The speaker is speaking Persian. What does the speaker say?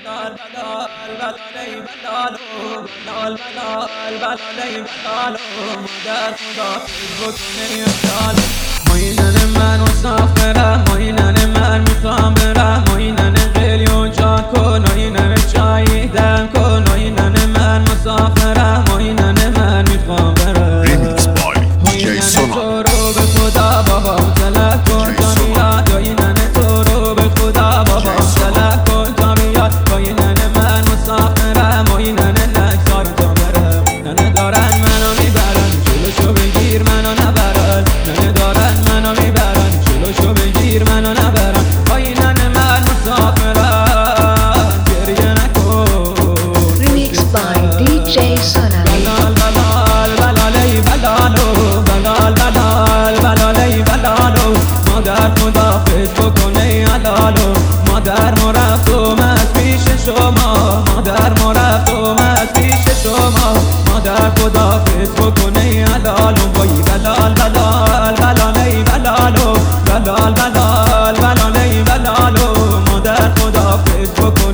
ماینن من مسافرم، ماینن من میخوام برم، ماینن قلیون جا کن، ماینن چاییدم کن، ماینن من مسافرم، ماینن من میخوام برم. Remix by DJ Sona. تو رو به خدا بابا طلب کن تا میاد، ماینن تو رو به خدا بابا طلب کن تا میاد، ماینن من مسافرم، ماینن نگذار تا برم. ننه دارن منو میبرن جلوشو بگیر منو نبرن، ننه دارن منو میبرن جلوشو بگیر منو نبرن. ماینن من مسافرم گریه نکن. Remix by DJ Sona. بلال بلال بلالی بلالو، بلال بلال بلالی بلالو، مادر خدافظ بکنه علالو، مادر ما رفتم از پیش شما، مادر ما رفتم از پیش شما، مادر خدافظ بکنه علالو. وای بلال بلال بلالی بلالو، بلال بلال بلالی بلالو، مادر خدافظ بکنه